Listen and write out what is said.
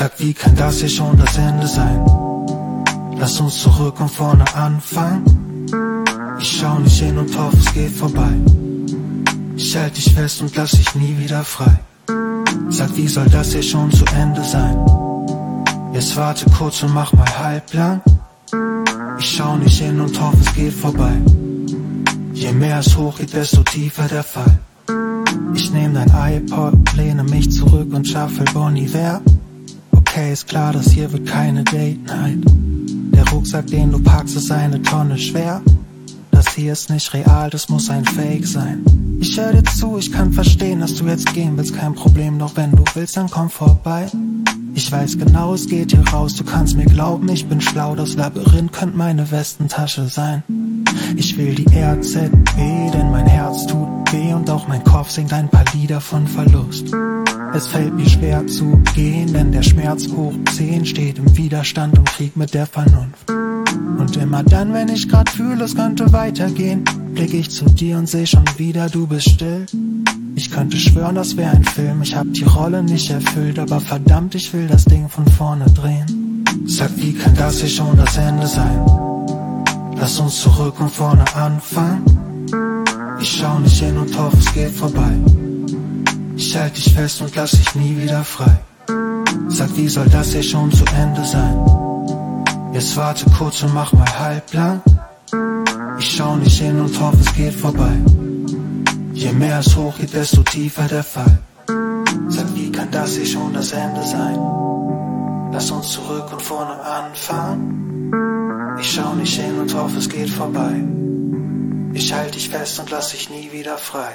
Sag, wie kann das hier schon das Ende sein? Lass uns zurück und vorne anfangen. Ich schau nicht hin und hoffe, es geht vorbei. Ich halt dich fest und lass dich nie wieder frei. Sag, wie soll das hier schon zu Ende sein? Jetzt warte kurz und mach mal halblang. Ich schau nicht hin und hoffe, es geht vorbei. Je mehr es hochgeht, desto tiefer der Fall. Ich nehm dein iPod, lehne mich zurück und shuffle Bon Iver. Okay, ist klar, das hier wird keine Date Night. Der Rucksack, den du packst, ist eine Tonne schwer. Das hier ist nicht real, das muss ein Fake sein. Ich hör dir zu, ich kann verstehen, dass du jetzt gehen willst, kein Problem. Doch wenn du willst, dann komm vorbei. Ich weiß genau, es geht hier raus, du kannst mir glauben, ich bin schlau. Das Labyrinth könnte meine Westentasche sein. Ich will die RZB, denn mein Herz tut weh und auch mein Kopf singt ein paar Lieder von Verlust. Es fällt mir schwer zu gehen, denn der Schmerz hoch 10 steht im Widerstand und Krieg mit der Vernunft. Und immer dann, wenn ich grad fühle, es könnte weitergehen, blick ich zu dir und seh schon wieder, du bist still. Ich könnte schwören, das wär ein Film, ich hab die Rolle nicht erfüllt, aber verdammt, ich will das Ding von vorne drehen. Sag, wie kann das hier schon das Ende sein? Lass uns zurück und vorne anfangen. Ich schau nicht hin und hoffe, es geht vorbei. Ich halt dich fest und lass dich nie wieder frei. Sag, wie soll das hier schon zu Ende sein? Jetzt warte kurz und mach mal halblang. Ich schau nicht hin und hoffe, es geht vorbei. Je mehr es hochgeht, desto tiefer der Fall. Sag, wie kann das hier schon das Ende sein? Lass uns zurück und vorne anfangen. Ich schau nicht hin und hoffe, es geht vorbei. Ich halt dich fest und lass dich nie wieder frei.